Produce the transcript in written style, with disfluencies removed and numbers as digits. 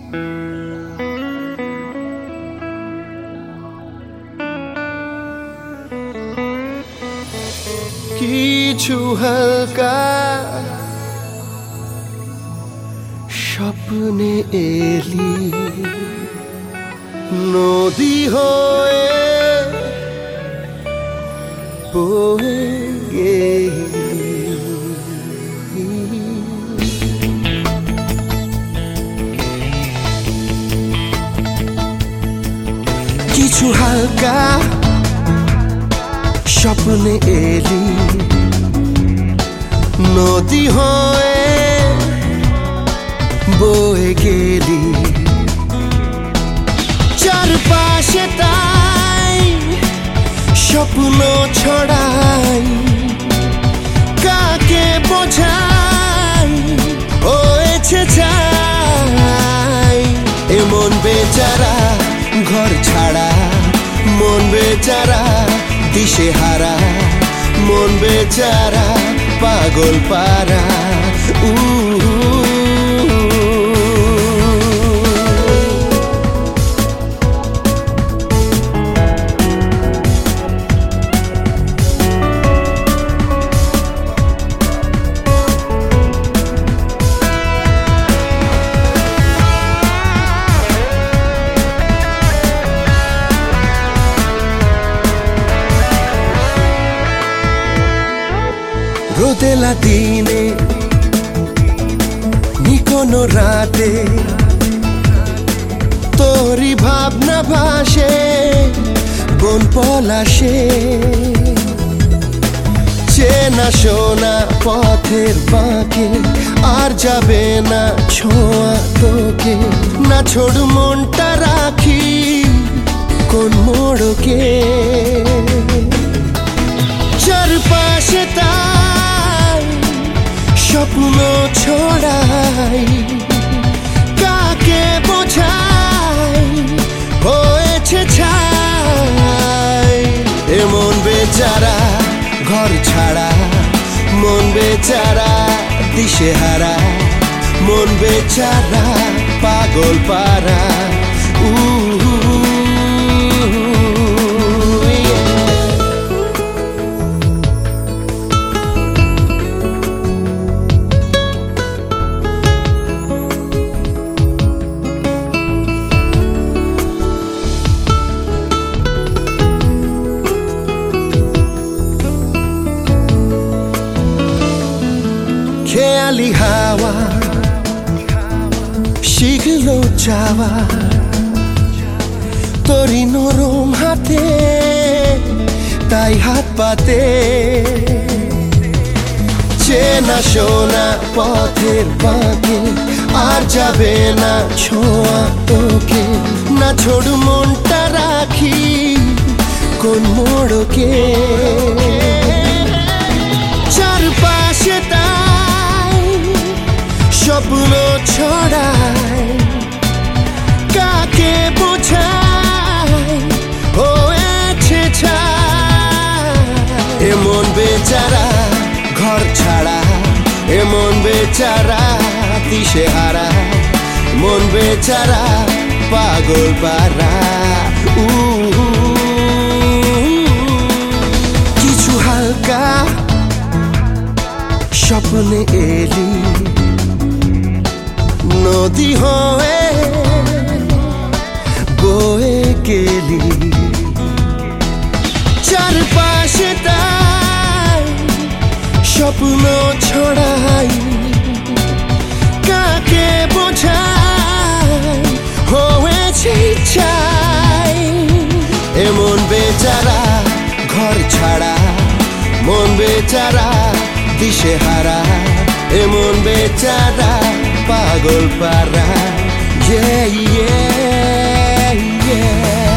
কিছু হালকা স্বপ্নে এলি নদী হয়ে বয়ে গেলি। কিছু হালকা স্বপ্নে এলি নদী হয়ে বয়ে গেলি। চারপাশে তাই স্বপ্ন ছড়াই, কাকে বোঝাই হয়েছে চাই। এমন বেচারা ঘর ছাড়া, মন বেচারা দিশেহারা, মন বেচারা পাগল পারা। রোদেলা দিনে নিকোনো রাতে তোরি ভাবনা ভাসে বন পলাশে। চেনা শোনা পথের বাঁকে আর যাবে না ছোঁয়া তোকে। না ছোড় মনটা রাখি কোন মোড়কে। চারপাশে তাই স্বপ্ন ছড়াই, কাকে বোঝাই হয়েছে ছাই। এমন বেচারা ঘর ছাড়া, মন বেচারা দিশেহারা, মন বেচারা পাগল পারা। খেয়ালি হাওয়া শিখলো যাওয়া তোরি নরম হাতে, তাই হাত পাতে। চেনা শোনা পথের বাঁকে আর যাবে না ছোঁয়া তোকে। না ছোড় মনটা রাখি কোন মোড়কে। চারপাশে তাই স্বপ্ন ছড়াই, কাকে বোঝাই হয়েছে ছাই। এমন বেচারা ঘর ছাড়া, এমন বেচারা দিশেহারা, মন বেচারা পাগল পারা। কিছু হালকা স্বপ্নে এলি নদী হয়ে বয়ে গেলি। চারপাশে তাই স্বপ্ন ছড়াই, কাকে বোঝাই হয়েছে চাই। এমন বেচারা ঘর ছাড়া, মন বেচারা দিশেহারা, এমন বেচারা পাগল পারা। Yeah, yeah, yeah.